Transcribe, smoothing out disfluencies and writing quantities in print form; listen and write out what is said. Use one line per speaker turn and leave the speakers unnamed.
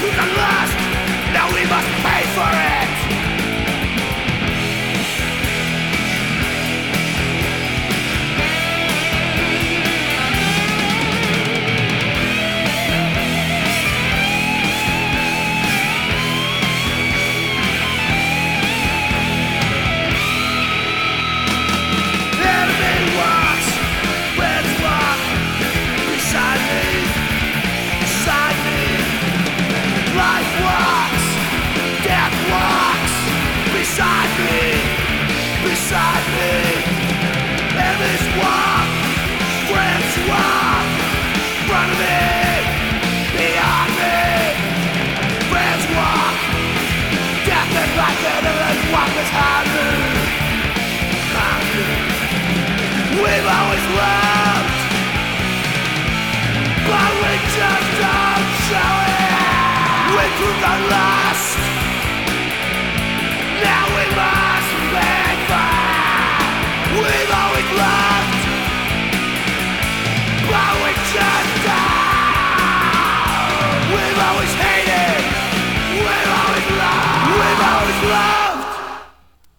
took our lust, now we must pay for it. Enemy walks, friends walk beside me, beside me. Life walks, death walks beside me, beside me. Enemies walk, friends walk, front of me, beyond me. Friends walk, death and life, enemies walk beside me. We've always loved, but we just don't show it. We took our lust, now we must pay for it. We've always loved, but we just don't